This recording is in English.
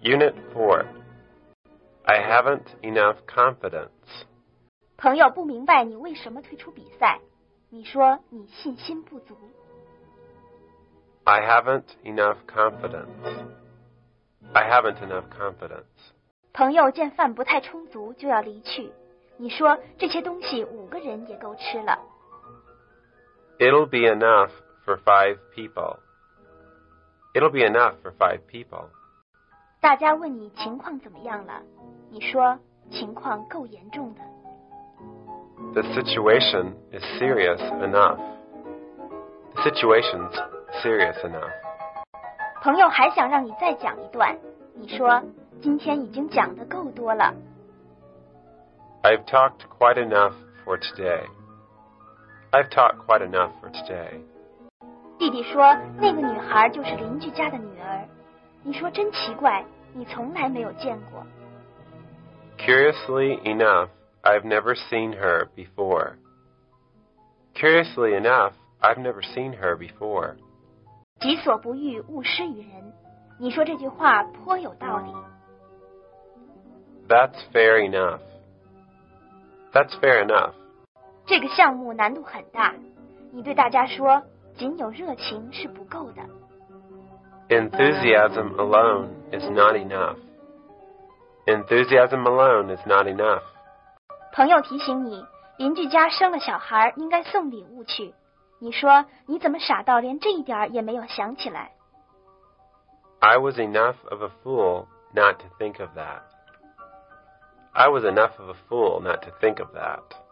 Unit 4. I haven't enough confidence. 朋友不明白你为什么退出比赛，你说你信心不足。 I haven't enough confidence. I haven't enough confidence. 朋友见饭不太充足就要离去，你说这些东西5个人也够吃了。 It'll be enough for 5 people. It'll be enough for 5 people. 大家问你情况怎么样了，你说情况够严重的。 The situation is serious enough. The situation's serious enough. 朋友还想让你再讲一段，你说今天已经讲得够多了。 I've talked quite enough for today. I've talked quite enough for today. 弟弟说那个女孩就是邻居家的女儿，你说真奇怪，你从来没有见过。 Curiously enough, I've never seen her before. Curiously enough, I've never seen her before. 己所不欲，勿施于人。你说这句话颇有道理。 That's fair enough. That's fair enough. 这个项目难度很大，你对大家说，仅有热情是不够的。 Enthusiasm alone is not enough. Enthusiasm alone is not enough. 朋友提醒你，邻居家生了小孩，应该送礼物去。你说你怎么傻到连这一点也没有想起来？ I was enough of a fool not to think of that. I was enough of a fool not to think of that.